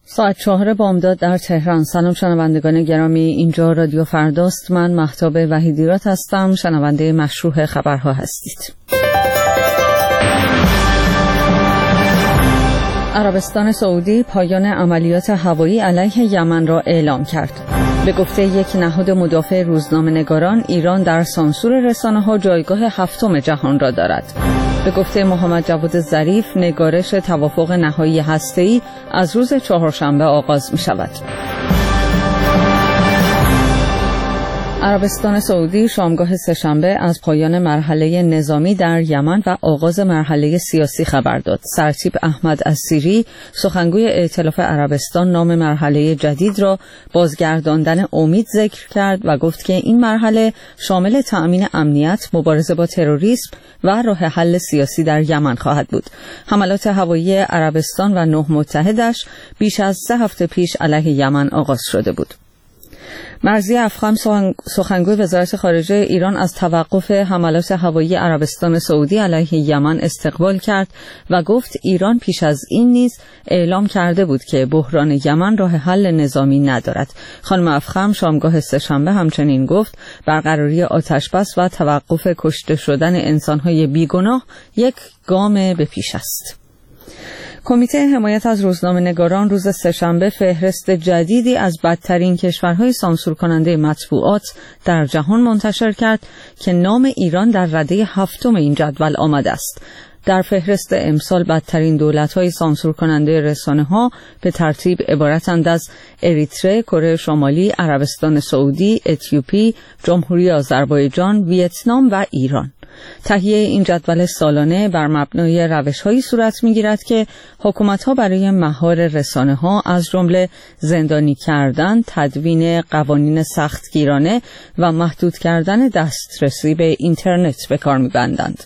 ساعت 4 بامداد در تهران. سلام شنوندگان گرامی، اینجا رادیو فرداست. من مهتاب وحیدیرات هستم. شنونده مشروع خبرها هستید. عربستان سعودی پایان عملیات هوایی علیه یمن را اعلام کرد. به گفته یک نهاد مدافع روزنامه‌نگاران، ایران در سانسور رسانه‌ها جایگاه هفتم جهان را دارد. به گفته محمد جواد ظریف، نگارش توافق نهایی هسته‌ای از روز چهارشنبه آغاز می‌شود. عربستان سعودی شامگاه سه‌شنبه از پایان مرحله نظامی در یمن و آغاز مرحله سیاسی خبر داد. سرتیپ احمد السیری، سخنگوی ائتلاف عربستان، نام مرحله جدید را بازگرداندن امید ذکر کرد و گفت که این مرحله شامل تأمین امنیت، مبارزه با تروریسم و راه حل سیاسی در یمن خواهد بود. حملات هوایی عربستان و 9 متحدش بیش از 3 هفته پیش علیه یمن آغاز شده بود. مرضی افخم، سخنگوی وزارت خارجه ایران، از توقف حملات هوایی عربستان سعودی علیه یمن استقبال کرد و گفت ایران پیش از این نیز اعلام کرده بود که بحران یمن راه حل نظامی ندارد. خانم افخم شامگاه سه‌شنبه همچنین گفت برقراری آتشبس و توقف کشته شدن انسان‌های بیگناه یک گام به پیش است. کمیته حمایت از روزنامه‌نگاران روز سه‌شنبه فهرست جدیدی از بدترین کشورهای سانسور کننده مطبوعات در جهان منتشر کرد که نام ایران در رده هفتم این جدول آمده است. در فهرست امسال بدترین دولت‌های سانسور کننده رسانه‌ها به ترتیب عبارتند از اریتره، کره شمالی، عربستان سعودی، اتیوپی، جمهوری آذربایجان، ویتنام و ایران. تهیه این جدول سالانه بر مبنای روش‌هایی صورت می‌گیرد که حکومت‌ها برای مهار رسانه‌ها از جمله زندانی کردن، تدوین قوانین سختگیرانه و محدود کردن دسترسی به اینترنت به کار می‌بندند.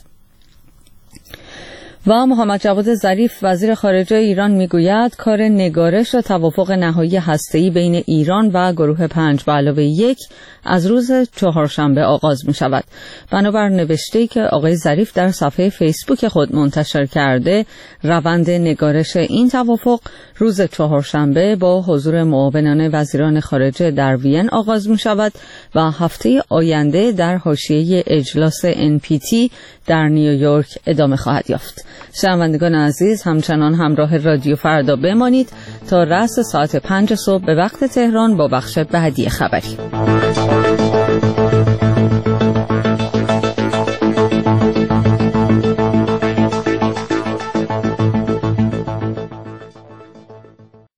و محمد جواد ظریف، وزیر خارجه ایران، میگوید کار نگارش و توافق نهایی هسته‌ای بین ایران و گروه 5+1 از روز چهارشنبه آغاز می شود. بنابر نوشته‌ای که آقای ظریف در صفحه فیسبوک خود منتشر کرده، روند نگارش این توافق روز چهارشنبه با حضور معاونان وزیران خارجه در وین آغاز می شود و هفته آینده در حاشیه اجلاس NPT در نیویورک ادامه خواهد یافت. شنوندگان عزیز، همچنان همراه رادیو فردا بمانید تا رأس ساعت 5 صبح به وقت تهران با بخش بعدی خبری.